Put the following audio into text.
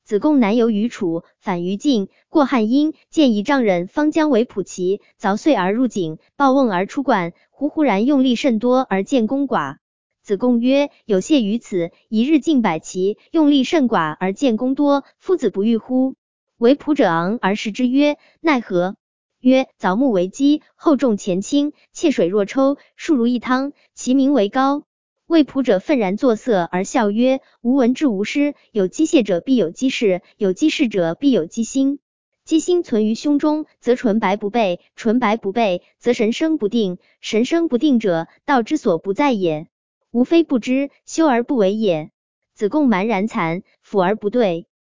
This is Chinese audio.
子贡南游于楚，反于晋，过汉阴，见一丈人方将为普齐，凿碎而入井，抱瓮而出馆，忽然用力甚多而见功寡。子贡曰：有谢于此，一日进百骑，用力甚寡而见功多，夫子不欲乎？为仆者昂而视之曰：奈何？曰：凿木为基，厚重前倾，切水若抽，数如一汤，其名为高。谓仆者愤然作色而笑曰：吾闻之无失，有机械者必有机事，有机事者必有机心。机心存于胸中，则纯白不备；纯白不备，则神生不定。神生不定者，道之所不在也。吾非不知，修而不为也。子贡蛮然惭，俯而不对。